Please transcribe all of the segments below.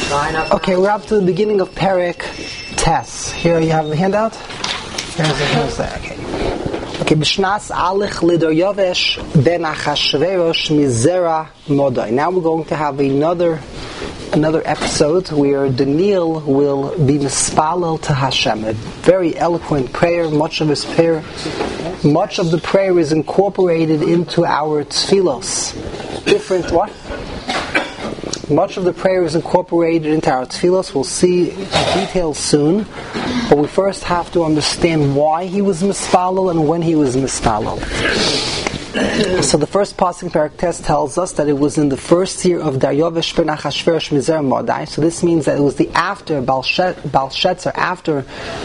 Okay, we're up to the beginning of Perek Tes. Here you have the handout. Here's that. Okay, B'shnas Alich Lidaryovesh ben Achashverosh Mizera Modai. Now we're going to have another episode where Daniel will be mispalel to Hashem. A very eloquent prayer. Much of the prayer is incorporated into our tefillos. Different what? Much of the prayer is incorporated into our tefillos. We'll see details soon. But we first have to understand why he was mispalel and when he was mispalel. So the first pasuk Perek Tes tells us that it was in the first year of Daryovesh ben Achashverosh Mizer Modai. So this means that it was the after Belshazzar, after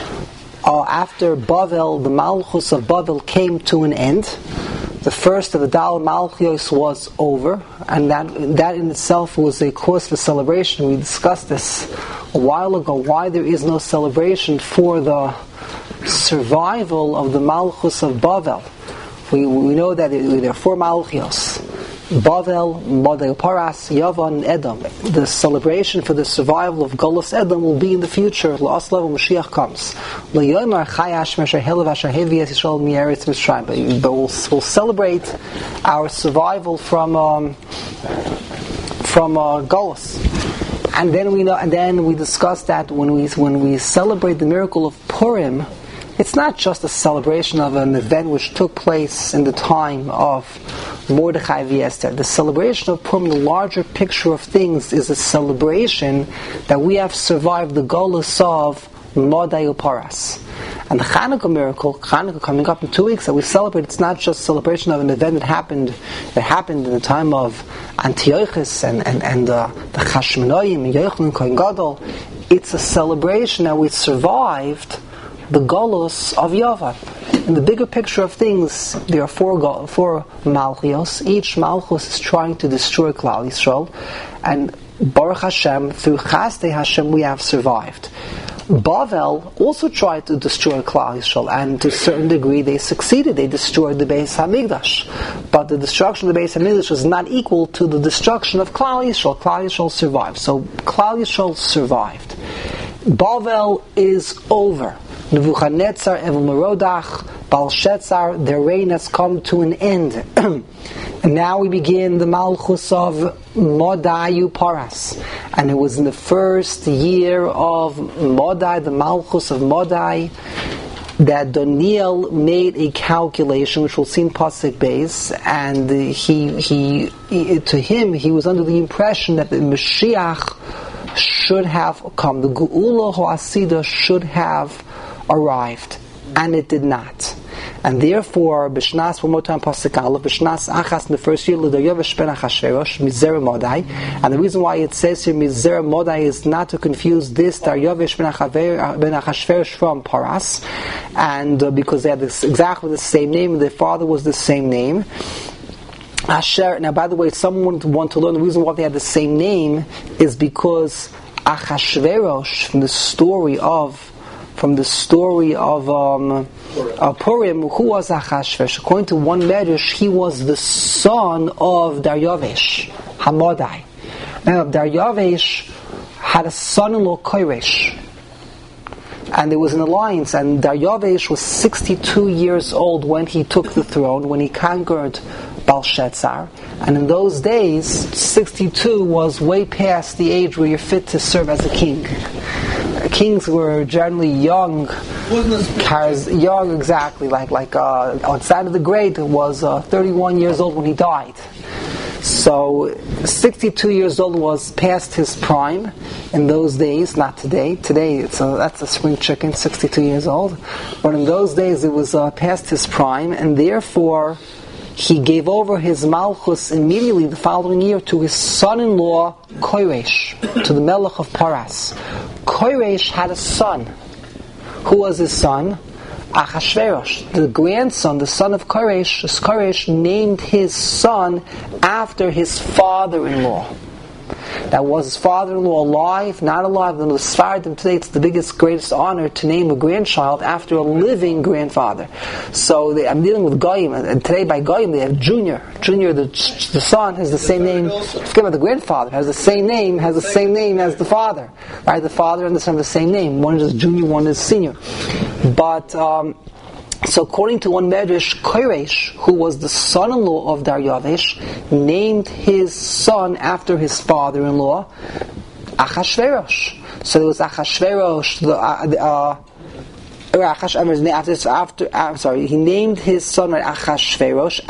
Bavel, the Malchus of Bavel came to an end. The first of the Dal Malchios was over, and that in itself was a cause for celebration. We discussed this a while ago, why there is no celebration for the survival of the Malchus of Bavel. We know that there are four Malchios: Bavel, Model Paras, Yavan, and Edom. The celebration for the survival of Golus Edom will be in the future. La'as level Mashiach comes. But we'll celebrate our survival from Golus. And then we discussed that when we celebrate the miracle of Purim, it's not just a celebration of an event which took place in the time of Mordechai v. Esther. The celebration of Purim, the larger picture of things, is a celebration that we have survived the Golus of Modai Uparas. And the Chanukah miracle, Chanukah coming up in 2 weeks, that we celebrate, it's not just a celebration of an event that happened in the time of Antiochus and the Chashmonaim and Yochanan Kohen Gadol. It's a celebration that we survived the Golus of Yavan. In the bigger picture of things, there are four Malchios. Each Malchus is trying to destroy Klal Yisrael, and Baruch Hashem, through Chasdei Hashem, we have survived. Bavel also tried to destroy Klal Yisrael, and to a certain degree they succeeded. They destroyed the Beis Hamikdash, but the destruction of the Beis Hamikdash was not equal to the destruction of Klal Yisrael. Klal Yisrael survived. So Klal Yisrael survived. Bavel is over. Nebuchadnezzar, Evil Merodach, Belshazzar, their reign has come to an end. And now we begin the Malchus of Modai Uparas. And it was in the first year of Modai, the Malchus of Modai, that Daniel made a calculation, which we'll see in Pasuk Beis, and he was under the impression that the Mashiach should have come. The Geula Ho'asida should have arrived, and it did not. And therefore, B'shnas, one more time, Pasuk Aleph, B'shnas Achas, in the first year, L'Daryovesh ben Achashverosh, Mizer Modai. And the reason why it says here Mizer Modai is not to confuse this Daryovesh ben Achashverosh from Paras, and because they had exactly the same name, their father was the same name. Asher. Now, by the way, someone want to learn the reason why they had the same name is because Achashverosh, from the story of Purim, who was Achashverosh? According to one medrash, he was the son of Daryovesh Hamodai. Now, Daryovesh had a son-in-law, Koresh, and there was an alliance. And Daryovesh was 62 years old when he took the throne, when he conquered Belshazzar. And in those days, 62 was way past the age where you're fit to serve as a king. Kings were generally young, exactly. Like Alexander the Great was 31 years old when he died. So 62 years old was past his prime in those days, not today. Today, that's a spring chicken, 62 years old. But in those days, it was past his prime, and therefore he gave over his Malchus immediately the following year to his son-in-law, Koresh, to the Melech of Paras. Koresh had a son. Who was his son? Achashverosh. The grandson, the son of Koresh named his son after his father-in-law. that was his father-in-law alive, not alive. Then the Sephardim today, it's the greatest honor to name a grandchild after a living grandfather. So I'm dealing with Goyim, and today by Goyim they have Junior. Junior, the son, has the same name. Forget about the grandfather, has the same name as the father. Right? The father and the son have the same name. One is Junior, one is Senior. But so according to one Medrash, Koresh, who was the son-in-law of Daryavesh, named his son after his father-in-law, Achashverosh. So there was Achashverosh, he named his son Achashverosh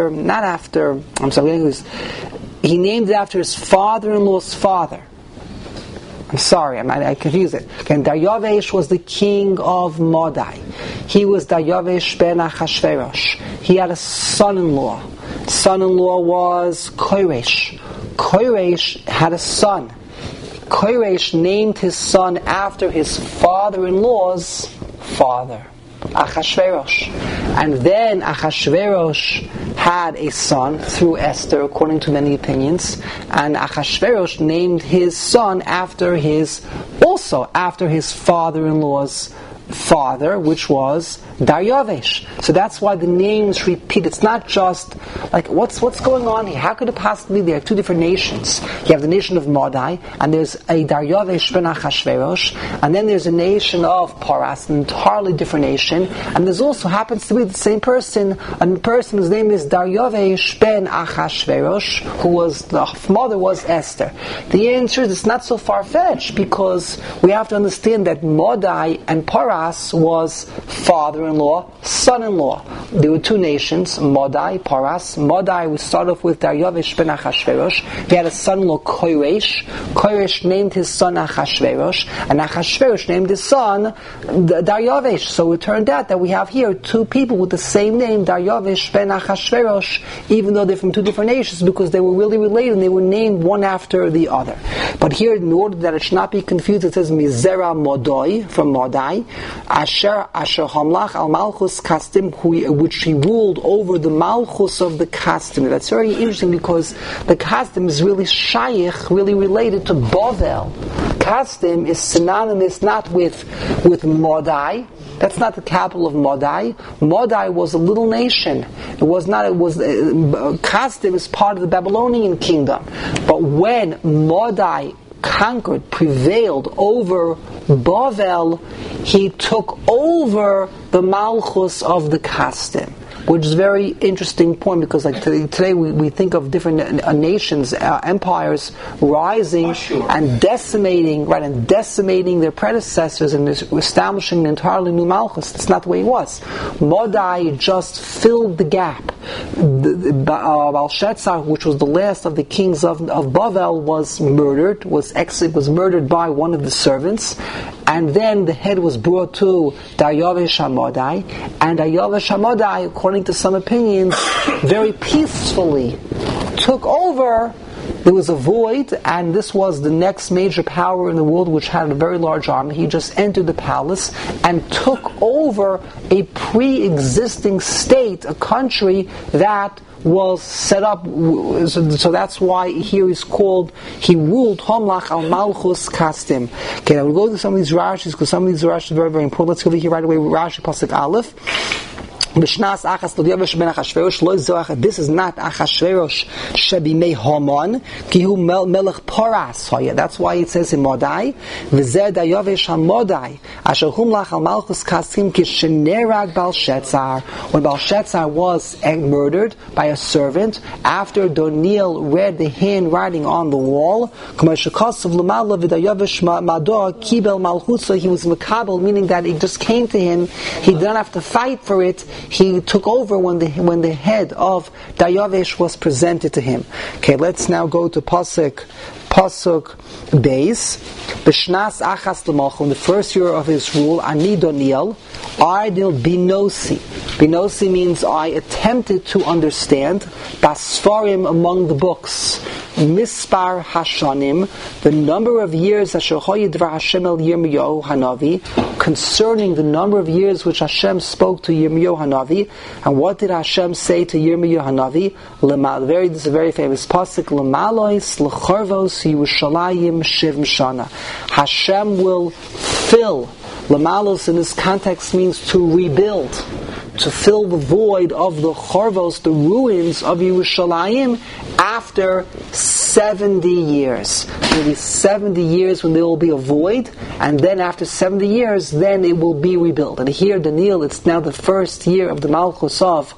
he named it after his father-in-law's father. I'm sorry, I confuse it. Again, Daryavesh was the king of Madai. He was Daryavesh ben Achashverosh. He had a son-in-law. Son-in-law was Koresh. Koresh had a son. Koresh named his son after his father-in-law's father, Achashverosh. And then Achashverosh had a son through Esther, according to many opinions, and Achashverosh named his son after his father-in-law's father, which was Daryavesh. So that's why the names repeat. It's not just like what's going on here. How could it possibly be? There are two different nations. You have the nation of Madai, and there's a Daryavesh ben Achashverosh, and then there's a nation of Paras, an entirely different nation, and there's also happens to be the same person, a person whose name is Daryavesh ben Achashverosh, the mother was Esther. The answer is it's not so far-fetched, because we have to understand that Madai and Paras was father-in-law, son-in-law. There were two nations, Madai, Paras. Madai, we start off with Daryavesh ben Achashverosh. He had a son-in-law, Koresh. Koresh named his son Achashverosh, and Achashverosh named his son Daryavesh. So it turned out that we have here two people with the same name, Daryavesh ben Achashverosh, even though they're from two different nations, because they were really related and they were named one after the other. But here, in order that it should not be confused, it says Mizera Modoi, from Madai, Asher Hamlach al Malchus Kastim, which he ruled over the Malchus of the Kastim. That's very interesting, because the Kastim is really shaykh, really related to Bavel. Kastim is synonymous not with Madai. That's not the capital of Madai. Madai was a little nation. Kastim is part of the Babylonian kingdom. But when Madai prevailed over Bavel, he took over the Malchus of the Kastim, which is a very interesting point, because like today we think of different nations, empires rising and decimating their predecessors and establishing an entirely new Malchus. That's not the way it was. Madai just filled the gap. Belshazzar, which was the last of the kings of Bavel, was murdered by one of the servants, and then the head was brought to Daryavesh HaMadai, and Daryavesh HaMadai, according to some opinions, very peacefully took over. There was a void, and this was the next major power in the world, which had a very large army. He just entered the palace and took over a pre-existing state, a country that was set up. So that's why here he ruled Homlach al Malchus Kastim. Okay, now we'll go to some of these Rashis, because some of these Rashis are very, very important. Let's go over here right away. Rashi Pasuk Aleph. This is not Achashverosh Shebimei Haman, Kihu Melech Paras. That's why it says in Madai, V'zeh Daryavesh HaMadai, Asher Humlach al Malchus Kastim Kishenerag Belshazzar. When Belshazzar was murdered by a servant, after Daniel read the handwriting on the wall, he was Makabel, meaning that it just came to him. He didn't have to fight for it. He took over when the head of Daryavesh was presented to him. Okay, let's now go to Pasuk Beis. B'shnas achas l'malchus, in the first year of his rule, Ani Daniel, Ardil Binosi. Binosi means I attempted to understand. Basfarim, among the books. Mispar Hashanim, the number of years Asher Hoyidvar Hashem el Yirmiyahu Hanavi, concerning the number of years which Hashem spoke to Yirmiyahu Hanavi. And what did Hashem say to Yirmiyahu Hanavi? This is a very famous pasuk. Lemalois lecharvos Yerushalayim shivim shana. Hashem will fill. Lemalos in this context means to rebuild, to fill the void of the Charvos, the ruins of Yerushalayim, after 70 years. There will be 70 years when there will be a void, and then after 70 years, then it will be rebuilt. And here, Daniel, it's now the first year of the Malchus of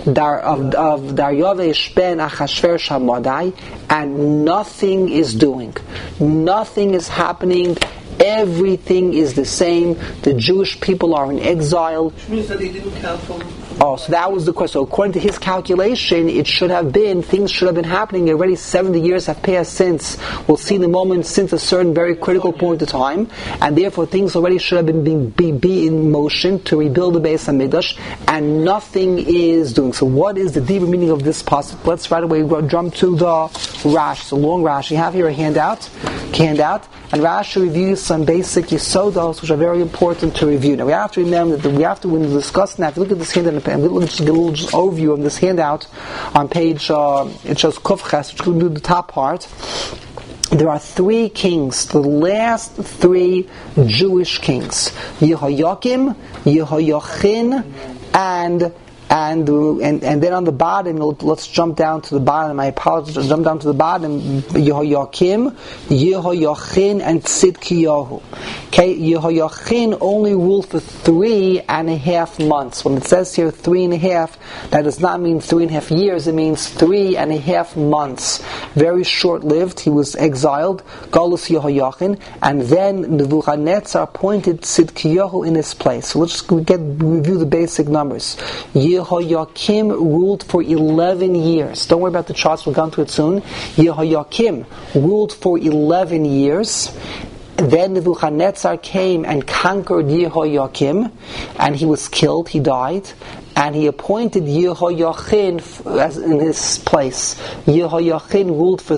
Daryavesh ben Achashverosh HaMadai, and nothing is doing. Nothing is happening. Everything is the same. The Jewish people are in exile. Which means that he didn't count from... Oh, so that was the question. So according to his calculation, it should have been, things should have been happening already. 70 years have passed since, we'll see the moment, since a certain very critical point of time, and therefore things already should have been be in motion to rebuild the Beis HaMikdash, and nothing is doing. So what is the deeper meaning of this passage? Let's right away jump to the Rashi. It's a long Rashi. You have here a handout, and Rashi reviews some basic Yesodos which are very important to review. Now we have to remember that when we discuss that, if you look at this handout, and we'll just get a little overview of this handout on page, it shows Kufches, which will do the top part. There are three kings, the last three Jewish kings: Yehoyakim, Yehoyachin, and then on the bottom, let's jump down to the bottom. I apologize. Jump down to the bottom. Yehoyakim, Yehoyachin, and Tzidkiyahu. Okay, Yehoyachin only ruled for 3.5 months. When it says here 3.5, that does not mean 3.5 years. It means 3.5 months. Very short-lived. He was exiled. Galus Yehoyachin, and then Nebuchadnezzar appointed Tzidkiyahu in his place. So let's just review the basic numbers. Yehoyakim ruled for 11 years. Don't worry about the charts, we'll come to it soon. Yehoyakim ruled for 11 years. Then Nebuchadnezzar came and conquered Yehoyakim, and he was killed, he died. And he appointed Yehoyachin in his place. Yehoyachin ruled for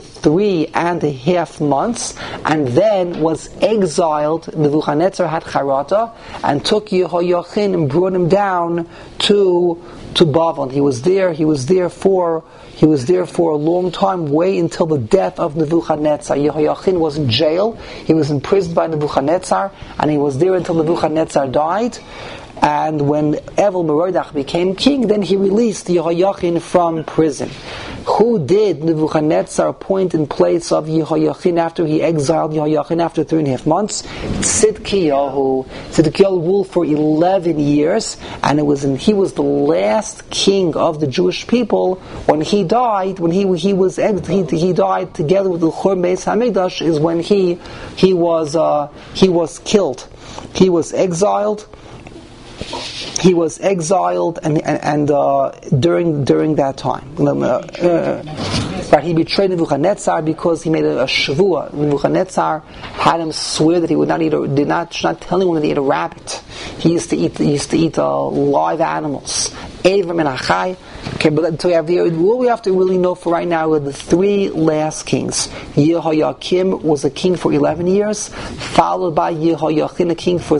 3.5 months, and then was exiled. Nebuchadnezzar had charata, and took Yehoyachin and brought him down to Babylon. He was there for a long time, way until the death of Nebuchadnezzar. Yehoyachin was in jail. He was imprisoned by Nebuchadnezzar, and he was there until Nebuchadnezzar died. And when Evel Merodach became king, then he released Yehoyachin from prison. Who did Nebuchadnezzar appoint in place of Yehoyachin after he exiled Yehoyachin after 3.5 months? Tzidkiyahu. Tzidkiyahu ruled for 11 years, and he was the last king of the Jewish people. When he died, he died together with the Churban Beis HaMikdash, is when he was killed. He was exiled. He was exiled, and during that time, but he betrayed Nebuchadnezzar because he made a shvuah. Nebuchadnezzar had him swear that he would not not tell anyone that he ate a rabbit. He used to eat live animals. Okay, but so what we have to really know for right now are the three last kings. Yehoyakim was a king for 11 years, followed by Yehoyachin, a king for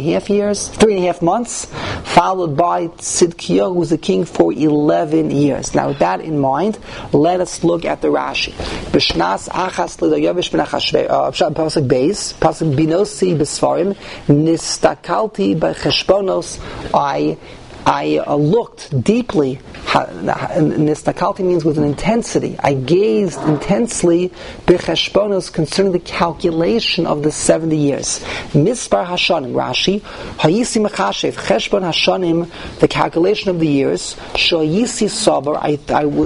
3.5 months, followed by Tzidkiyahu, who was a king for 11 years. Now, with that in mind, let us look at the Rashi. B'shnas achas l'Daryavesh ben Achashverosh, pasuk beis, pasuk binosi b'sfarim, nistakalti b'cheshbonos, I looked deeply. Nistakalti means with an intensity. I gazed intensely b'cheshbonos concerning the calculation of the 70 years. Mispar Hashanim, Rashi, Hayisi Mechashev, Cheshbon Hashanim, the calculation of the years, Shoyisi Sabar, I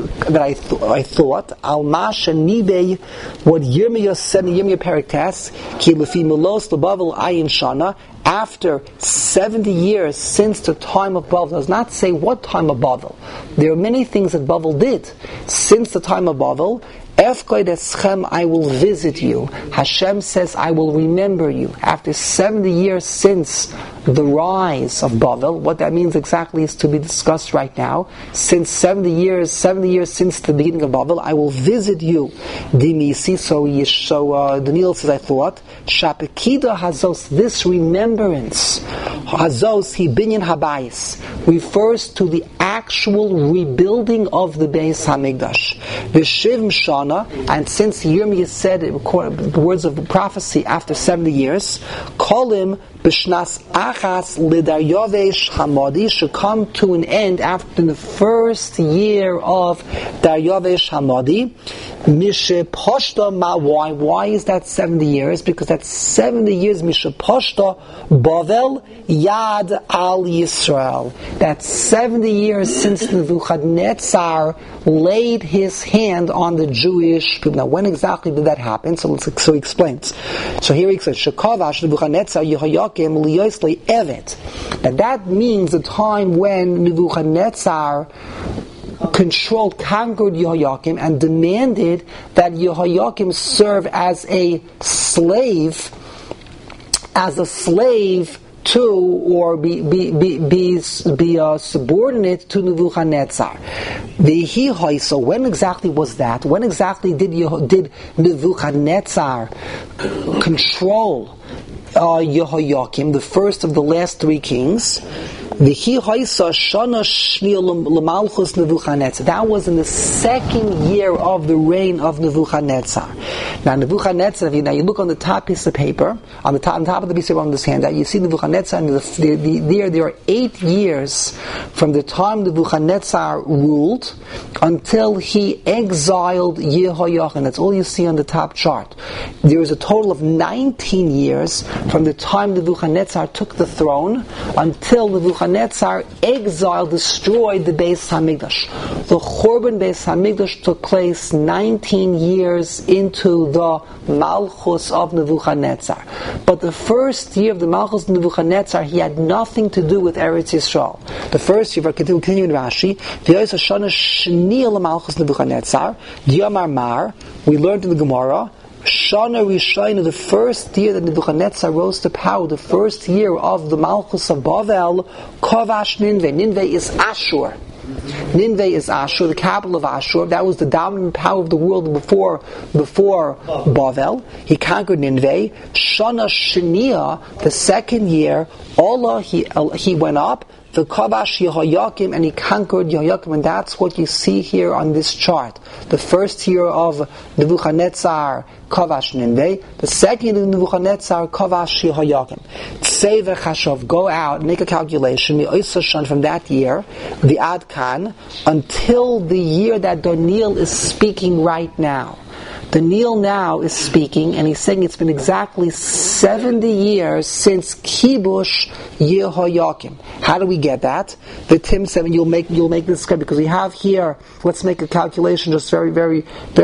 thought, Al Masha Nibei, what Yirmiyah said in Yirmiyah Periktas, Ki Lefi Melos Lebavel Ayin Shana, after 70 years since the time of Bavel. Does not say what time of Bavel. There are many things that Bavel did. Since the time of Bavel, Efkoid Eschem, I will visit you. Hashem says, I will remember you. After 70 years since the rise of Bavel. What that means exactly is to be discussed right now. Since 70 years since the beginning of Bavel, I will visit you. Dimisi, so Daniel says, I thought, Shapekida Hazos, this remembrance, Hazos, Hi Binyan Habayis, refers to the actual rebuilding of the Beis HaMikdash. V'shivim Shana, and since Yirmiyah said the words of prophecy after 70 years, Kolim B'shnas Achas L'Daryavesh Hamadi should come to an end after the first year of Daryavesh Hamadi. Mishe Poshta Ma, why is that 70 years? Because that's 70 years Mishe Poshta Bavel Yad Al Yisrael. That's 70 years since Nebuchadnezzar laid his hand on the Jewish people. Now, when exactly did that happen? So he explains. So here he says, Shekavash Nebuchadnezzar Yehoyakim Liyosle Evet. Now that means the time when Nebuchadnezzar conquered Yehoyakim and demanded that Yehoyakim serve as a slave to, or be subordinate to Nebuchadnezzar. So when exactly was that? When exactly did Nebuchadnezzar control Yehoyakim, the first of the last three kings? That was in the second year of the reign of Nebuchadnezzar. Now Nebuchadnezzar, if you look on the top piece of paper, on the top of the piece of paper on this handout, you see Nebuchadnezzar, and there are 8 years from the time Nebuchadnezzar ruled until he exiled Yehoiachin. That's all you see on the top chart. There is a total of 19 years from the time Nebuchadnezzar took the throne until Nebuchadnezzar destroyed the Beis HaMikdash. The Churban Beis HaMikdash took place 19 years into the Malchus of Nebuchadnezzar. But the first year of the Malchus of Nebuchadnezzar, he had nothing to do with Eretz Yisrael. The first year, continue in Rashi, Malchus Nebuchadnezzar, Diamar Mar, we learned in the Gemara, Shana Rishayna, the first year that Nebuchadnezzar rose to power, the first year of the Malchus of Bavel, Kovash Ninveh. Ninveh is Ashur. Ninveh is Ashur, the capital of Ashur. That was the dominant power of the world before Bavel. He conquered Ninveh. Shana Shania, the second year, Allah, he went up, the Kovash Yehoyakim, and he conquered Yehoyakim, and that's what you see here on this chart. The first year of Nebuchadnezzar, Kovash Ninveh. The second year of Nebuchadnezzar, Kovash Yehoyakim. Tzeva Chashov, go out, make a calculation, from that year, the Adkan, until the year that Daniel is speaking right now. Daniel now is speaking, and he's saying it's been exactly 70 years since Kibush Yehoyakim. How do we get that? The Tim 7, you'll make this correct, because we have here, let's make a calculation just we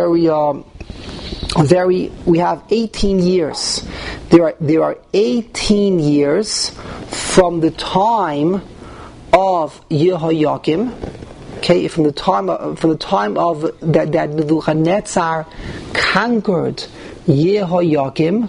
have 18 years. There are 18 years from the time of Yehoyakim. Okay, from the time of that Nebuchadnezzar conquered Yehoyakim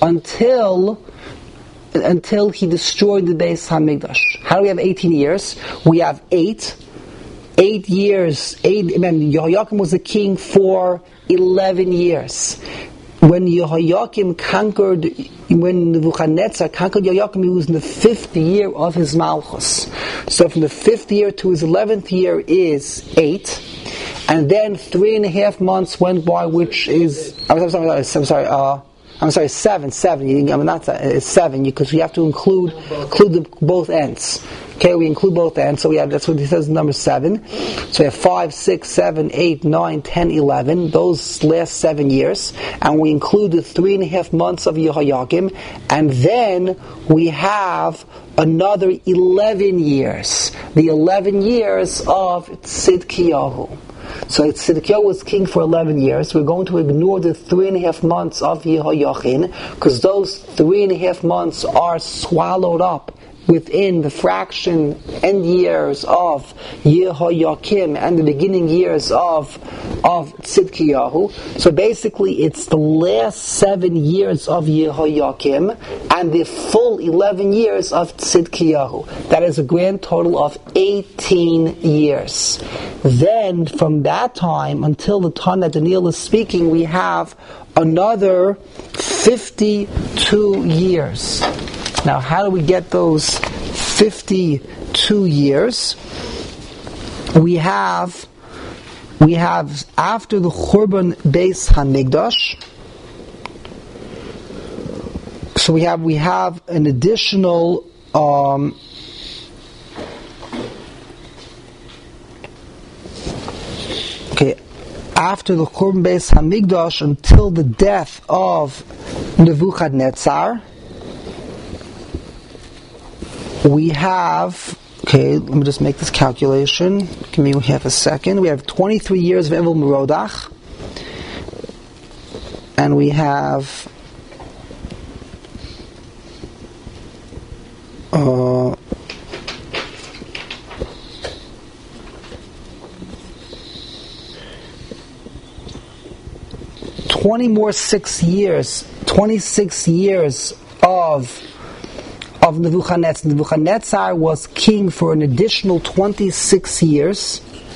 until he destroyed the Beis HaMikdash. How do we have 18 years? We have 8 years. Yehoyakim was the king for 11 years. When Nebuchadnezzar conquered Yehoyakim, he was in the 5th year of his Malchus. So from the 5th year to his 11th year is 8. And then 3.5 months went by, which is, I'm sorry, 7. 7, because we have to include both ends. Okay, we include both ends, so that's what he says in number 7. So we have 5, 6, 7, 8, 9, 10, 11, those last 7 years, and we include the 3.5 months of Yehoyakim, and then we have another 11 years, the 11 years of Tzidkiyahu. So Tzidkiyahu was king for 11 years. We're going to ignore the 3.5 months of Yehoyachin, because those 3.5 months are swallowed up within the fraction end years of Yehoyakim and the beginning years of Tzidkiyahu. So basically it's the last 7 years of Yehoyakim and the full 11 years of Tzidkiyahu. That is a grand total of 18 years. Then from that time until the time that Daniel is speaking, we have another 52 years. Now, how do we get those 52 years? We have after the Churban Beis Hamikdash. So we have an additional after the Churban Beis Hamikdash until the death of Nebuchadnezzar, we have, let me just make this calculation. Give me half a second. We have 23 years of Evil Merodach, and we have 26 years of Nebuchadnezzar. Nebuchadnezzar was king for an additional 26 years.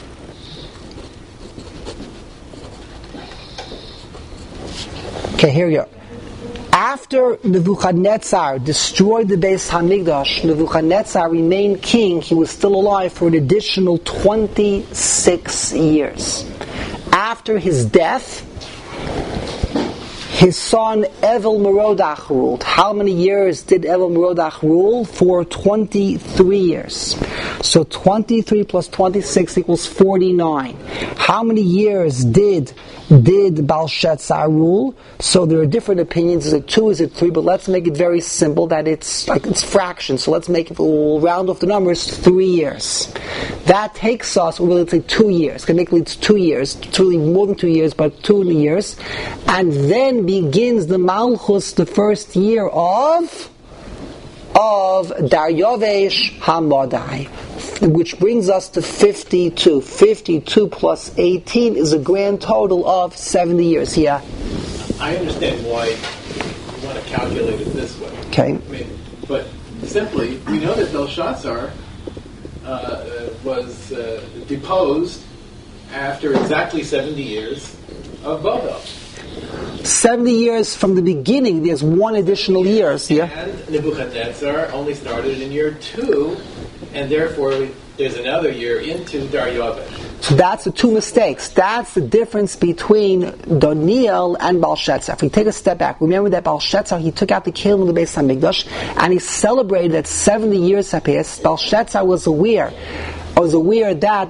Okay, here we go. After Nebuchadnezzar destroyed the Beis Hamikdash, Nebuchadnezzar remained king. He was still alive for an additional 26 years. After his death, his son Evil Merodach ruled. How many years did Evil Merodach rule? For 23 years. So 23 plus 26 equals 49. How many years did Belshazzar rule? So there are different opinions. Is it 2? Is it 3? But let's make it very simple that it's fractions. So let's make it, we'll round off the numbers, 3 years. That takes us, let's say 2 years. Technically it's 2 years. It's really more than 2 years, but 2 years. And then begins the Malchus, the first year of Daryavesh HaModai, which brings us to 52. 52 plus 18 is a grand total of 70 years. Yeah? I understand why you want to calculate it this way. Okay. But simply, we know that Belshazzar was deposed after exactly 70 years of Babel. 70 years from the beginning, there's one additional year. Yeah? And Nebuchadnezzar only started in year 2, and therefore there's another year into Daryavesh. So that's the 2 mistakes. That's the difference between Daniel and Belshazzar. If we take a step back, remember that Belshazzar, he took out the Kelim of the Beis Hamikdash, and he celebrated that 70 years have passed. Belshazzar was aware that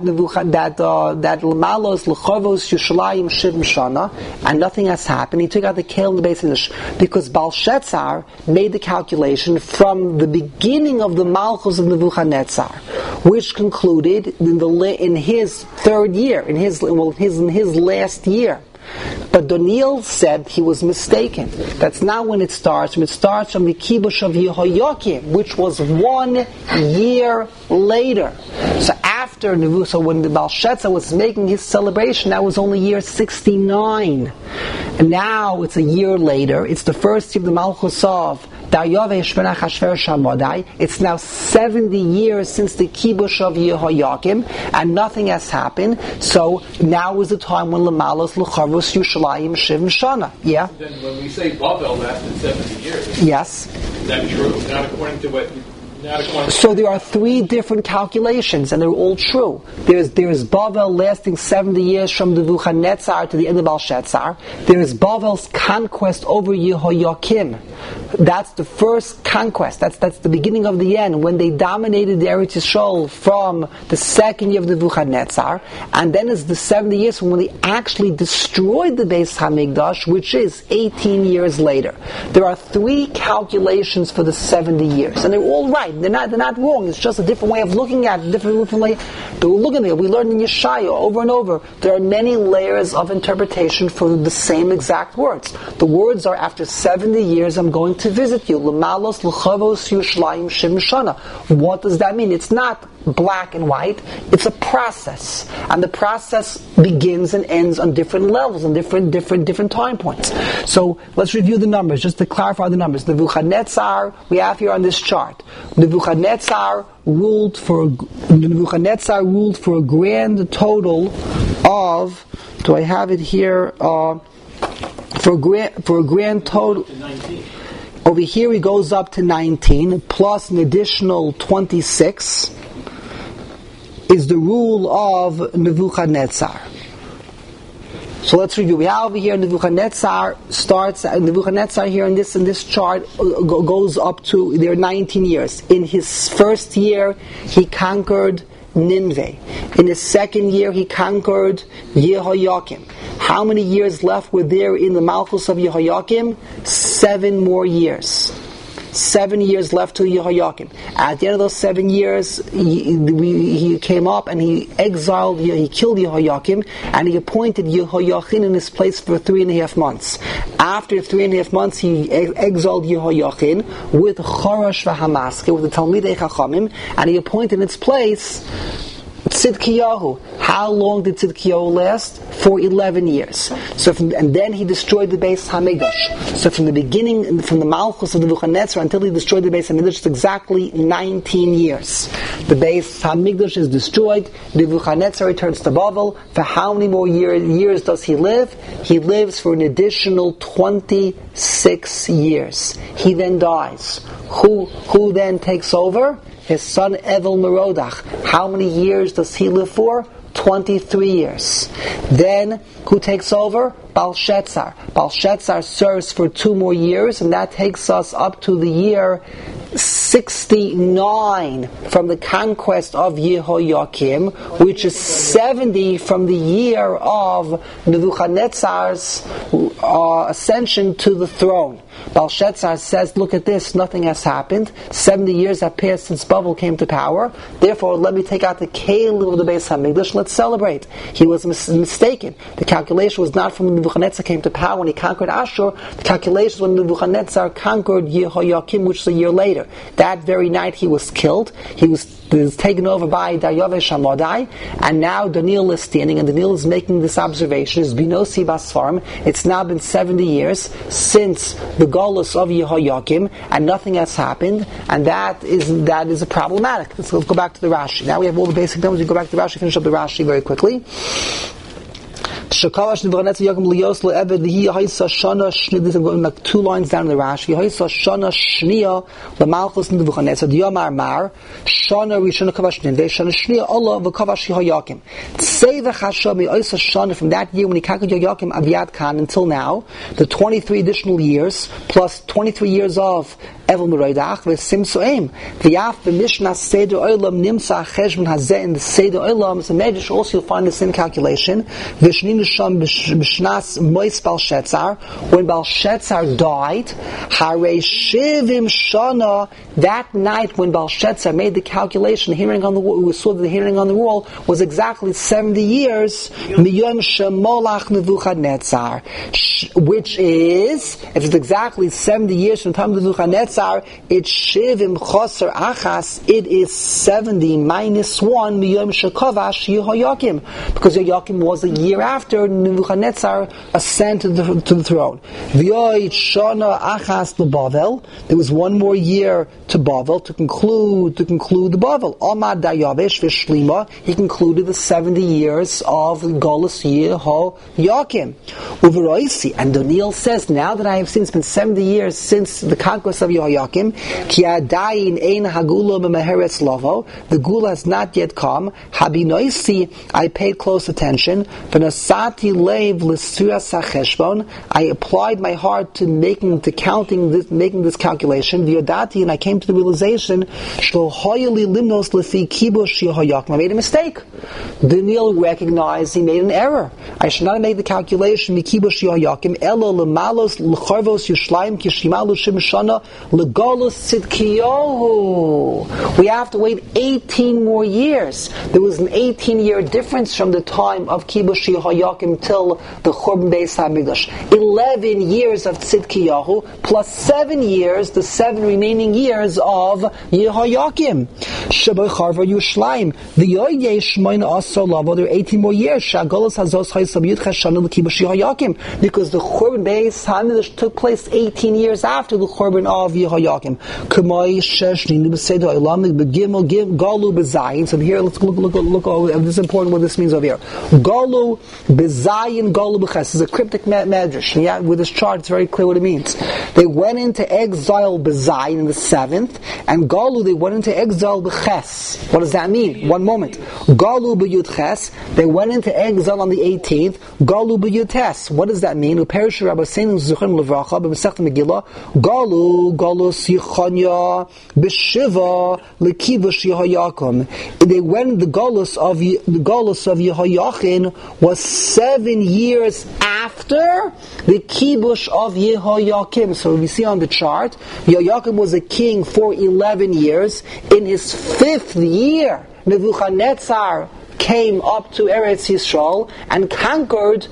Malos Lechovos Yushalayim Shivim Shana, and nothing has happened. He took out the Kelim of the Beis Hamikdash because Belshazzar made the calculation from the beginning of the Malchus of Nebuchadnezzar, which concluded in his third year, in his last year. But Daniel said he was mistaken. That's not when it starts. It starts from the Kibush of Yehoyakim, which was 1 year later. So when the Belshazzar was making his celebration, that was only year 69. And now it's a year later. It's the first year of the Malchus of Daryavesh ben Achashverosh HaModai. It's now 70 years since the Kibush of Yehoyakim, and nothing has happened. So now is the time when Lamalos L'Chavos Yushalayim Shivim Shana. Yeah? Then when we say Babel lasted 70 years, yes, is that true? Not according to what... So there are 3 different calculations, and they're all true. There's Bavel lasting 70 years from Nebuchadnezzar to the end of Belshazzar. There is Bavel's conquest over Yehoyakim. That's the first conquest. That's the beginning of the end, when they dominated the Eretz Yisrael from the second year of Nebuchadnezzar. And then it's the 70 years when they actually destroyed the Beis Hamikdash, which is 18 years later. There are 3 calculations for the 70 years, and they're all right. They're not wrong. It's just a different way of looking at it, different way. But we're looking at it. We learned in Yeshaya over and over. There are many layers of interpretation for the same exact words. The words are, after 70 years, I'm going to visit you. L'malos l'chavos Yerushalayim Shim Shana. What does that mean? It's not black and white. It's a process, and the process begins and ends on different levels, on different time points. So let's review the numbers, just to clarify the numbers. Nebuchadnezzar, we have here on this chart. Nebuchadnezzar ruled for a grand total of. Do I have it here? For a grand total. Over here he goes up to 19 plus an additional 26 is the rule of Nebuchadnezzar. So let's review. We have over here Nebuchadnezzar here in this chart goes up to there 19 years. In his first year he conquered Nineveh. In his second year he conquered Yehoiakim. How many years left were there in the Malchus of Yehoiakim? 7 more years. 7 years left to Yehoiakim. At the end of those 7 years, he came up and he killed Yehoiakim, and he appointed Yehoiachin in his place for 3.5 months. After 3.5 months, he exiled Yehoiachin with Chorash v'Hamaske, with the Talmidei Chachamim, and he appointed in its place Tzidkiyahu. How long did Tzidkiyahu last? For 11 years. And then he destroyed the Beis Hamikdash. So from the beginning, from the Malchus of Nebuchadnezzar until he destroyed the Beis Hamikdash, it's exactly 19 years. The Beis Hamikdash is destroyed. Nebuchadnezzar returns to Bavel. For how many more years does he live? He lives for an additional 26 years. He then dies. Who then takes over? His son Evel Merodach. How many years does he live for? 23 years. Then, who takes over? Belshazzar. Belshazzar serves for 2 more years, and that takes us up to the year 69 from the conquest of Yehoiakim, which is 70 from the year of Nebuchadnezzar's ascension to the throne. Belshazzar says, look at this, nothing has happened. 70 years have passed since Babel came to power. Therefore, let me take out the Kelim of the Beis HaMikdash. Let's celebrate. He was mistaken. The calculation was not from when Nebuchadnezzar came to power when he conquered Ashur. The calculation was when Nebuchadnezzar conquered Yehoiakim, which is a year later. That very night he was killed. He was taken over by Daryavesh Hamadai, and now Daniel is standing, and Daniel is making this observation. It's Binosi Basfarm. It's now been 70 years since the Golus of Yehoiakim, and nothing has happened, and that is a problematic. Let's go back to the Rashi. Now we have all the basic numbers. We go back to the Rashi, finish up the Rashi very quickly. There's like 2 lines down in the Rashi. Shana Shnia Lamalchus Nebuchadnezzar Diyamar Mar Shana Rishon Kavash Ninveh Shana Shnia Allah v'Kavash Yehoiakim. Tzeva Chashami Oisa Shana from that year when he conquered Yehoiakim Aviad Khan until now, the 23 additional years plus 23 years of Evel Merodach v'Sim So'em v'Yaf v'Mishnah Seder Olam Nimsa Cheshbon Hazeh in the Seder Olam. So Medrash also you'll find the same calculation. V'Shninu Sham B'Shnas Mois Belshazzar, when Belshazzar died, Harei Shivim Shana, that night when Belshazzar made the calculation, the hearing on the wall, we saw that the hearing on the wall was exactly 70 years. Miyom Shemolach Nebuchadnezzar, which is, if it's exactly 70 years from the time of Nebuchadnezzar, it's Shivim Choser Achas, it is 70 minus 1 Miyom Shekavash Yehoiakim, because Yehoiakim was a year after Nebuchadnezzar ascended to the throne. V'yoyt Shana Achas LeBavel, there was 1 more year to Bavel to conclude the Bavel. Amad Daryavesh v'Shlima, he concluded the 70 years of Golus Yehoiakim. Uveroisi, and Daniel says, now that I have seen it's been 70 years since the conquest of Yehoiakim, ki adayin ein hagula b'meheretz lavo, the gula has not yet come. Habinoisi, I paid close attention. V'nasati leiv l'suras hacheshbon, I applied my heart to making this calculation. V'yodati, and I came to the realization, shlo hoyeli limnos lefi kibush Yehoiakim. I made a mistake. Daniel recognized he made an error. I should not have made the calculation mikibush Yehoiakim elo lemalos l'charvos Yerushalayim kishimalu shim shana Legolus Tzidkiyahu. We have to wait 18 more years. There was an 18-year difference from the time of Kibush Yehoyakim till the Churban Beis HaMikdash. 11 years of Tzidkiyahu plus 7 years, the 7 remaining years of Yehoyakim. Shabai Charva Yushlayim. The Yoyeh Shmoina Asar Lava. There are 18 more years. Shagolus Hazos Haysab Yud Cheshana L'Kibush Yehoyakim. Because the Churban Beis HaMikdash took place 18 years after the Churban of Yehoyakim. K'may Sheshni B'Seder Olam B'Gimel Galu B'Zayin. So here, let's look. This is important what this means over here. Galu B'Zayin Galu B'Ches. This is a cryptic medrash. Yeah, with this chart, it's very clear what it means. They went into exile B'Zayin in the 7th, and Galu they went into exile B'Ches. What does that mean? One moment. Galu B'Yud Ches. They went into exile on the 18th. Galu B'Yud Ches. What does that mean? Uperish Rabbeinu Zuchrim Levracha B'Masechta Megillah. Galu Yichanya B'Shiva L'Kibush Yehoyakim. They went. The Galus of Yehoyachin was 7 years after the Kibush of Yehoyakim. So we see on the chart, Yehoyakim was a king for 11 years. In his 5th year, Nebuchadnezzar came up to Eretz Yisrael and conquered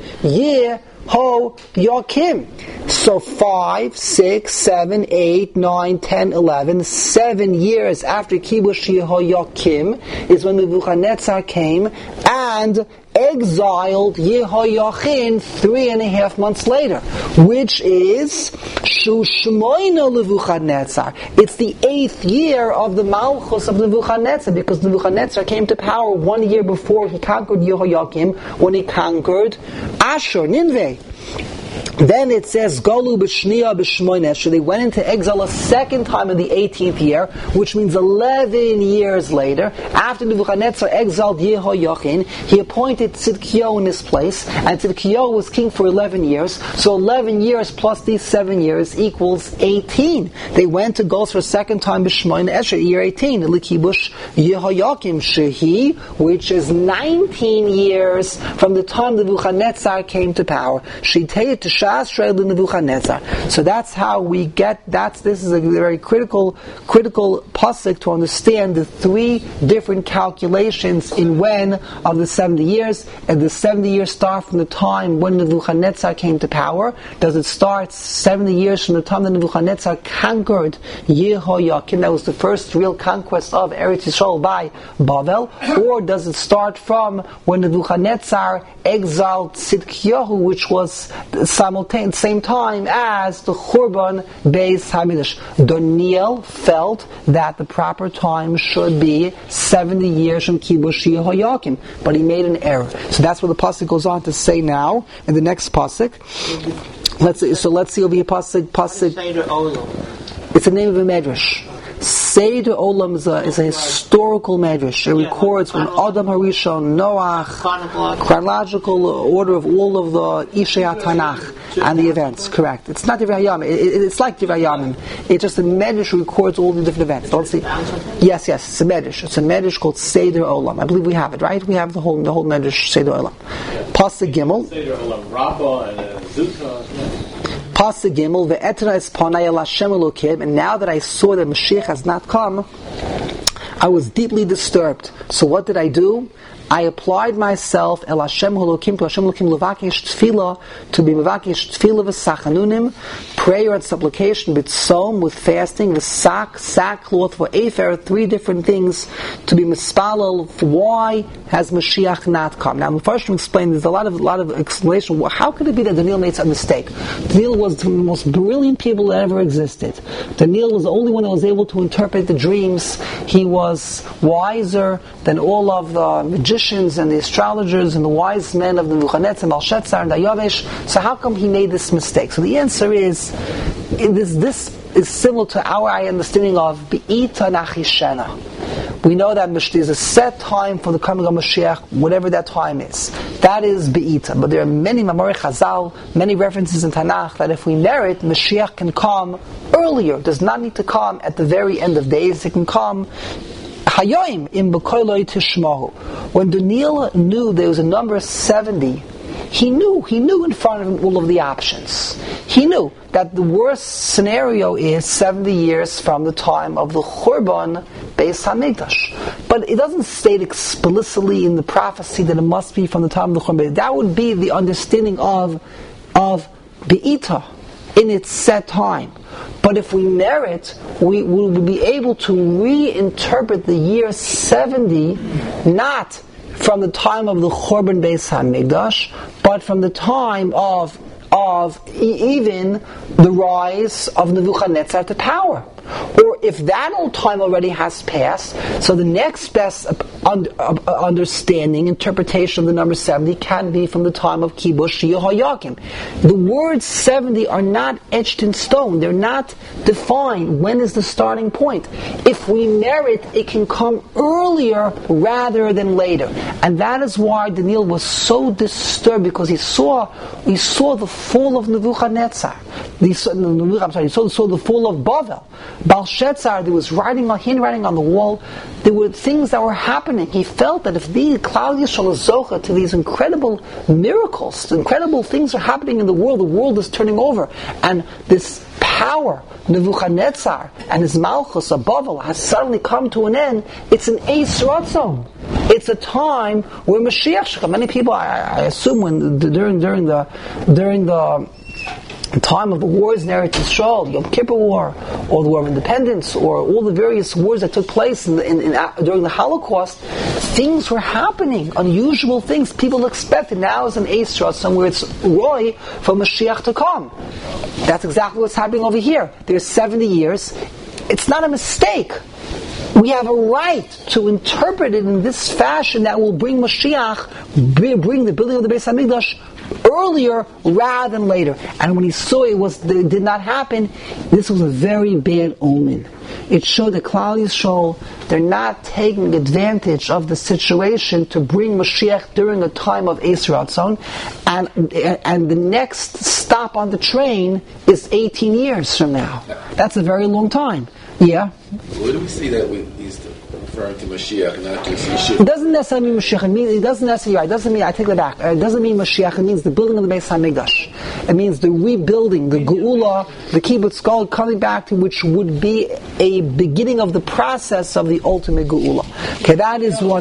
Yehoyakim. So 5, 6, 7, 8, 9, 10, 11, 7 years after Kibush Yehoyakim is when Nebuchadnezzar came and exiled Yehoyachin 3.5 months later, which is Shushmoina Nebuchadnezzar. It's the 8th year of the Malchus of Nebuchadnezzar, because Nebuchadnezzar came to power 1 year before he conquered Yehoyakim, when he conquered Ashur, Nineveh. Then it says, Galu b'shniya b'shmoines. So they went into exile a second time in the 18th year, which means 11 years later. After Nebuchadnezzar exiled Yehoyachin, he appointed Tzidkiyahu in his place, and Tzidkiyahu was king for 11 years. So 11 years plus these 7 years equals 18. They went to Gauls for a second time b'shmoines, year 18, L'kibush Yehoyakim Shehi, which is 19 years from the time Nebuchadnezzar came to power. Shitei to Nebuchadnezzar. So that's how we get. This is a very critical pasuk to understand the 3 different calculations in when of the 70 years. And the 70 years start from the time when Nebuchadnezzar came to power. Does it start 70 years from the time that Nebuchadnezzar conquered Yehoyakim? That was the first real conquest of Eretz Yisrael by Bavel, or does it start from when Nebuchadnezzar exiled Tzidkiyahu, which was simultaneous, same time as the Churban Beis HaMikdash? Daniel felt that the proper time should be 70 years from Kibush Yehoyakim, but he made an error. So that's what the pasuk goes on to say now in the next pasuk. Let's see over here pasuk. It's the name of a medrash. Seder Olam is a historical medrash. It records when Adam Harishon, Noach, chronological order of all of the Ishei HaTanach and the events. Correct. It's not Divrei Hayamim. It's like Divrei Hayamim. It's just a medrash records all the different events. Let's see. Yes. It's a medrash. It's a medrash called Seder Olam. I believe we have it, right? We have the whole medrash Seder Olam. Pasuk Gimel. Seder Olam Rabbah and Zuta. Pasuk Gimel, ve'etra es panai el Hashem Elokim, and now that I saw that Mashiach has not come, I was deeply disturbed. So what did I do? I applied myself El Hashem Elokim to Hashem Elokim levakesh tefillah, to be mevakesh tefillah v'sachanunim, prayer and supplication, b'tzom, with fasting, sackcloth for Efer, 3 different things to be mispalel. Why has Mashiach not come? Now, first to explain, there's a lot of explanation. How could it be that Daniel made a mistake? Daniel was the most brilliant people that ever existed. Daniel was the only one that was able to interpret the dreams. He was wiser than all of the magicians and the astrologers and the wise men of the Nebuchadnezzar, Belshazzar, and Dayavesh. So how come he made this mistake? So the answer is, this is similar to our understanding of Be'ita Nachishena. We know that there's a set time for the coming of Mashiach, whatever that time is. That is Be'ita. But there are many Mamorei Chazal, many references in Tanakh, that if we narrate, Mashiach can come earlier. It does not need to come at the very end of days. It can come Hayoim im b'koiloi tishmahu. When Daniel knew there was a number 70 he knew in front of him all of the options. He knew that the worst scenario is 70 years from the time of the Churban Beis HaMikdash. But it doesn't state explicitly in the prophecy that it must be from the time of the Churban. That would be the understanding of Be'ita in its set time. But if we merit, we will be able to reinterpret the year 70 not from the time of the Churban Beis HaMikdash, but from the time of even the rise of Nebuchadnezzar to power. Or if that old time already has passed, so the next best understanding, interpretation of the number 70 can be from the time of Kibush Yehoyakim. The words 70 are not etched in stone. They're not defined. When is the starting point? If we merit, it can come earlier rather than later. And that is why Daniel was so disturbed, because he saw the fall of Nebuchadnezzar. He saw the fall of Bavel. Belshazzar, there was handwriting on the wall. There were things that were happening. He felt that if the Klal Yisrael is zocha to these incredible miracles, incredible things are happening in the world is turning over. And this power, Nebuchadnezzar, and his Malchus of Bavel has suddenly come to an end. It's an Eis Ratzon. It's a time where Mashiach should come. Many people, I assume, during the time of the wars in Eretz Yisrael, Yom Kippur War, or the War of Independence, or all the various wars that took place during the Holocaust, things were happening, unusual things. People expected. Now is an Eis Ratzon where it's Roy for Mashiach to come. That's exactly what's happening over here. There's 70 years. It's not a mistake. We have a right to interpret it in this fashion that will bring Mashiach, bring the building of the Beis HaMikdash earlier rather than later. And when he saw it did not happen, this was a very bad omen. It showed that Klal Yisrael, they're not taking advantage of the situation to bring Mashiach during a time of Eis Ratzon, and the next stop on the train is 18 years from now. That's a very long time. Yeah? Where do we see that he's referring to Mashiach, not just Yeshua? It doesn't necessarily mean Mashiach. It doesn't necessarily. It doesn't mean. I take that back. It doesn't mean Mashiach. It means the building of the Beis HaMikdash. It means the rebuilding, the Geula, the Kibbutz Kol, coming back to which would be a beginning of the process of the ultimate Geula. Okay, that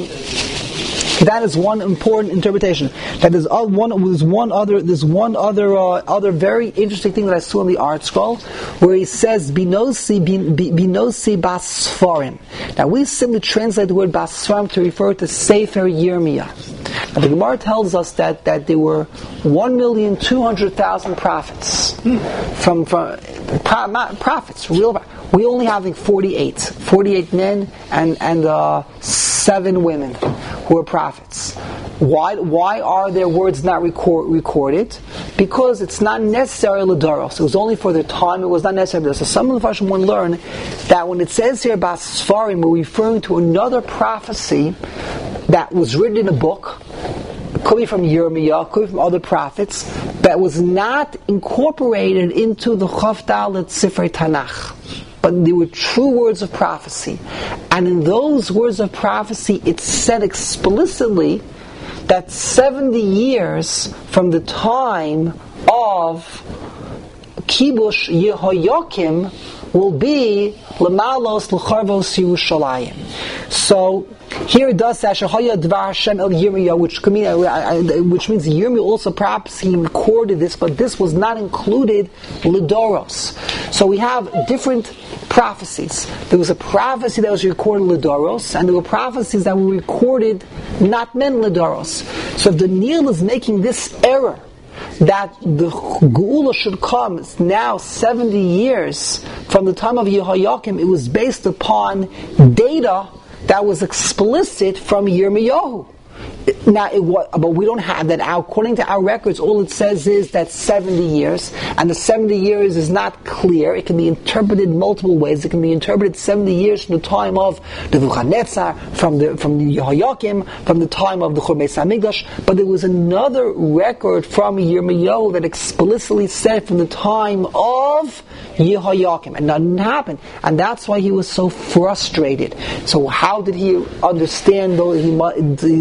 is one important interpretation. That is one other very interesting thing that I saw in the art scroll, where he says binosi basfarim. Now we simply translate the word basfarim to refer to Sefer Yirmiyah. Now the Gemara tells us that there were 1,200,000 prophets from prophets, real. We only have 48 men and 7 women who are prophets. Why are their words not recorded? Because it's not necessary l'doros. It was only for their time. It was not necessary. So some of the Farshim want to learn that when it says here about Sfarim, we're referring to another prophecy that was written in a book. It could be from Yirmiyah, could be from other prophets, that was not incorporated into the Chof Dalet Sifrei Tanakh. But they were true words of prophecy. And in those words of prophecy, it said explicitly that 70 years from the time of Kibush Yehoyakim will be Lamalos L'charvos Yerushalayim. So here it does say Shahaya Dvar Hashem El Yirmiyah, which means Yirmiyah also perhaps he recorded this, but this was not included Lidoros. So we have different prophecies. There was a prophecy that was recorded Lidoros, and there were prophecies that were recorded not men Lidoros. So if Daniel is making this error that the Geula should come now 70 years from the time of Yehoyakim, it was based upon data that was explicit from Yirmiyahu. Now, but we don't have that. According to our records, all it says is that 70 years, and the 70 years is not clear. It can be interpreted multiple ways. It can be interpreted 70 years from the time of Nebuchadnezzar, from the Yehoyakim, from the time of the Churban Beis HaMikdash. But there was another record from Yirmiyahu that explicitly said from the time of Yehoyakim, and nothing happened, and that's why he was so frustrated. So how did he understand? Though he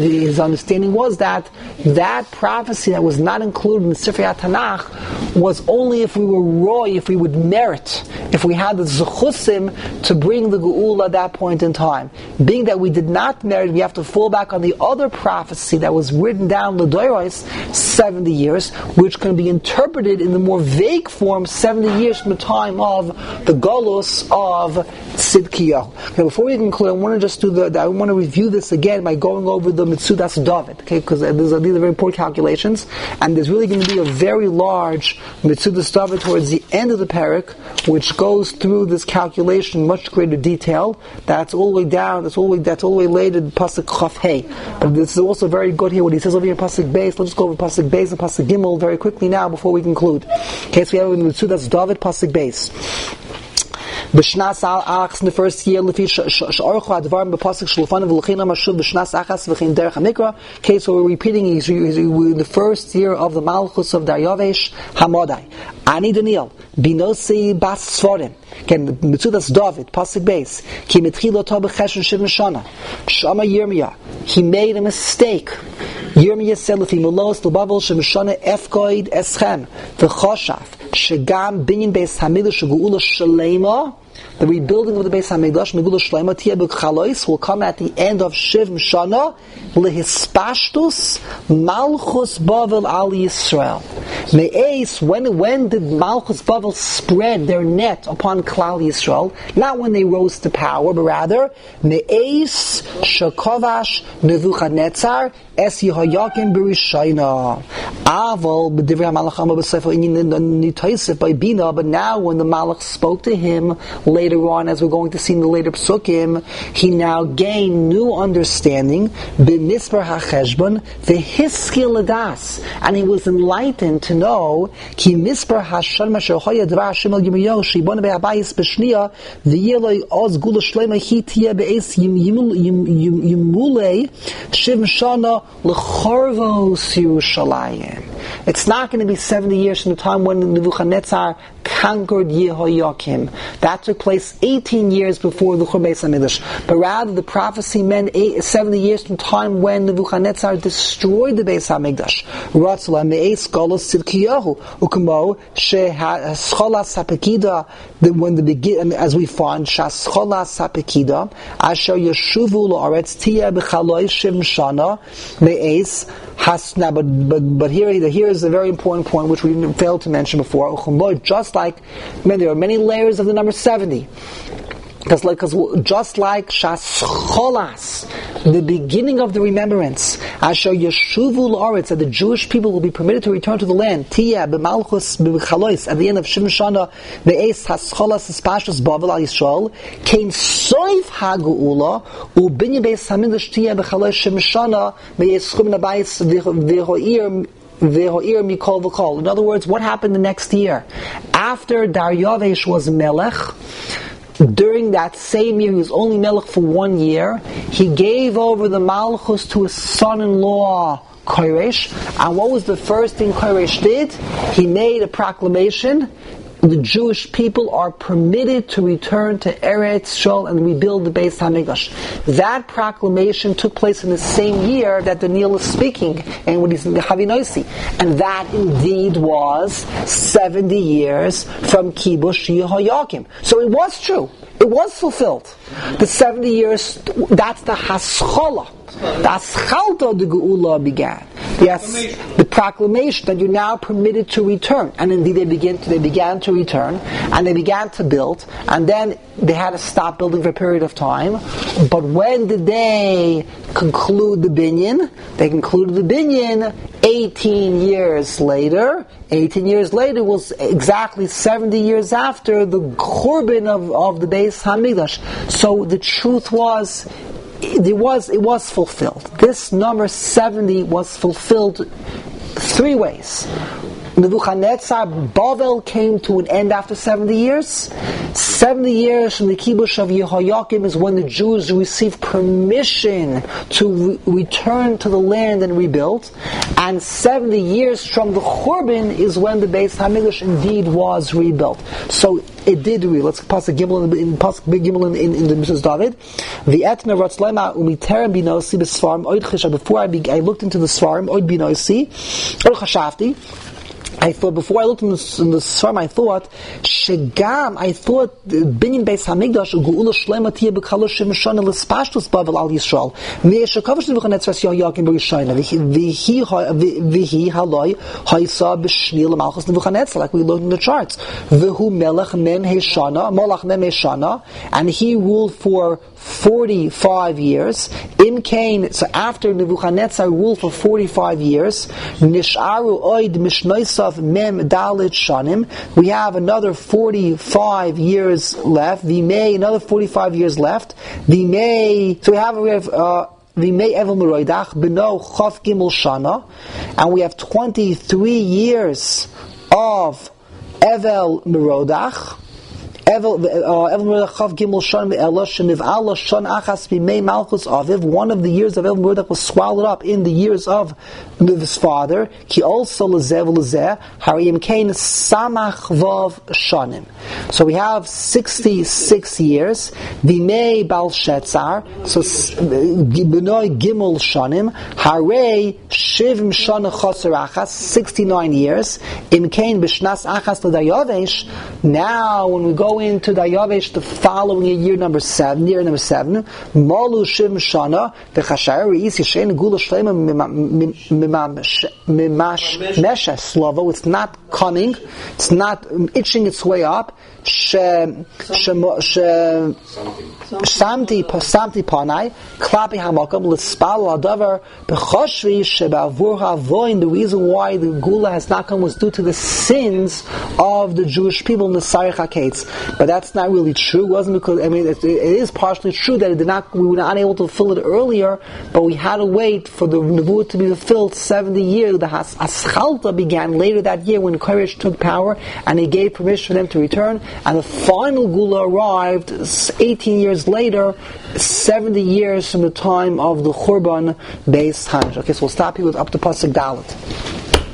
his understanding was that prophecy that was not included in the Sifrei HaTanakh was only if we were roy, if we would merit, if we had the zechusim to bring the geula at that point in time. Being that we did not merit, we have to fall back on the other prophecy that was written down l'doros 70 years, which can be interpreted in the more vague form 70 years from the time of the Golus of Tzidkiyahu. Okay, before we conclude, I want to just I want to review this again by going over the Mitzudas David, okay, because these are very important calculations, and there's really going to be a very large Mitzudas David towards the end of the parak, which goes through this calculation in much greater detail. That's all the way down, that's all the way later in Pasuk Chaf Hey. But this is also very good here, what he says over here in Pasuk Beis. Let's just go over Pasuk Beis and Pasuk Gimel very quickly now before we conclude. Okay, so we have Mitzudas David, Pasuk Beis. B'shnas achas in the first year, lefi she'orchu advarim b'pasuk shlufanav v'lechinam ashuv b'shnas achas v'chein derech hamikra. Okay, so we're repeating in the first year of the Malchus of Daryavesh Hamadai. Ani Daniel binosi bas Sforim. Again, the Mitzudas David, Pasuk Beis. Ki mitchilo to b'cheshen shivim shana. Shama Yirmiyah. He made a mistake. Yirmiyah said lefi mulos l'bavel shemishana efkoid eschem v'choshaf shegam binyan beis hamidrash geula shalema. The rebuilding of the Beis HaMikdash, Megillah Shleima Tiyeh B'Chalois, will come at the end of Shiv Shana, Lehispashtus Malchus Bavel Al Yisrael. Me'ez, when did Malchus Bavel spread their net upon Klal Yisrael? Not when they rose to power, but rather, Me'ez Shekovash Nebuchadnezzar Es Yehoyakim B'Rishayna. Aval B'Divrei HaMalach Hama B'Sefer Inyin Nitaisif by Bina, but now when the Malach spoke to him, later on, as we're going to see in the later psukim, he now gained new understanding, b'nisbar ha'cheshbon, v'hiskil adas, and he was enlightened to know, ki misbar ha'shan masher hoya dvar Hashem al Yirmiyahu, shibon be'abayis b'shniya, v'yeloi oz gula shleima hi tiyeh be'es yimulei, shiv shana l'chorvos Yerushalayim. It's not going to be 70 years from the time when Nebuchadnezzar conquered Yehoyakim. That took place 18 years before the Churban Beis HaMikdash. But rather, the prophecy meant 70 years from the time when Nebuchadnezzar destroyed the Beis HaMikdash. Ratzla me'es golos Tzidkiyahu ukmo she'ascholas hapekida. When the begin, as we find, shascholas hapekida asher yeshuvu la'aretz tiyeh b'chaloi shiv shana me'es hasna. But here is a very important point which we failed to mention before. Just like, there are many layers of the number 70. Because just like Shascholas, the beginning of the remembrance, Asher Yeshuvu L'Aretz, that the Jewish people will be permitted to return to the land, Tiyah b'Malchus b'Chalois, at the end of Shiv Shana, Ve'es Hascholas Espashus Bavel Al Yisrael, Kein Soif HaGeula, U'Binyan Beis HaMikdash Tiyah b'Chalois Shiv Shana, Ve'es Chum Nabayis V'Ho'ir Mikol V'Kol. In other words, what happened the next year? After Daryavesh was Melech, during that same year, he was only Melech for 1 year, he gave over the Malchus to his son-in-law, Koresh. And what was the first thing Koresh did? He made a proclamation. The Jewish people are permitted to return to Eretz Yisrael and rebuild the Beis HaMikdash. That proclamation took place in the same year that Daniel is speaking, and when he's in the Havinoisi. And that indeed was 70 years from Kibush Yehoyakim. So it was true. It was fulfilled. The 70 years, that's the Hascholah. The Aschalta de Geula began. Yes, the proclamation that you're now permitted to return. And indeed they began to return, and they began to build, and then they had to stop building for a period of time. But when did they conclude the binyan? They concluded the binyan 18 years later. 18 years later was exactly 70 years after the Churban of the Beis HaMikdash. So the truth was, it was fulfilled. This number 70 was fulfilled 3 ways. Nebuchadnezzar, Bavel came to an end after 70 years. 70 years from the kibush of Yehoiakim is when the Jews received permission to return to the land and rebuild. And 70 years from the Churban is when the Beis HaMikdash indeed was rebuilt. So it did rebuild. Let's pass a Gimel in Big Gimel in the Mrs. David. The Etna Ratzlema Umiterem Binosi B'Sfarim Oid Chisha. Before I looked into the Sfarim Oid Binosi Oid Chashafti. Before I looked in the Sfarim, I thought Binyan Beis Hamikdash Geula Shlema Tia B'Kala Shem Shana L'Spashtus Bavel Al Yisrael Me'eshakavish Nebuchadnezzar Yakim B'Rishayna V'hi Haloi Haisa B'Shnil Malchus Nebuchadnezzar, like we looked in the charts. V'hu Melech Mem Heshana Molach Mem Heshana, and he ruled for 45 years. Im Kain, so after Nebuchadnezzar ruled for 45 years, Nisharu Oid Mishnoisav Mem Dalit Shanim, we have another 45 years left. Vimei, another 45 years left. Vimei, so we have Vimei Evel Meroidach Beno Chof Gimel Shana, and we have 23 years of Evel Merodach. One of the years of Evel Merodach was swallowed up in the years of his father. He also so we have 66 years. Vimei Balshetzar, so B'noi Gimel Shanim, Harei Shivim Shana Choser Achas, 69 years. Imkain B'shnas Achas L'Dayavesh. Now, when we go into Dayavesh, the following year number 7, Malu Shivim Shana, V'chashar Reis Yishen Gula Shlema Mimashmesha Slovo. It's not coming. It's not itching its way up. Samti panai klapi hamakam l'spal adavar b'choshvi shebavur havoin. The reason why the Gula has not come was due to the sins of the Jewish people in the Sarich HaKetz. But that's not really true. It wasn't because, it is partially true that we were not able to fulfill it earlier, but we had to wait for the Nebuah to be fulfilled 70 years. The Haschalta began later that year when Koresh took power and he gave permission for them to return. And the final Gula arrived 18 years later, 70 years from the time of the Churban Beis Hamikdash. Okay, so we'll stop here with up to Pasuk Dalet.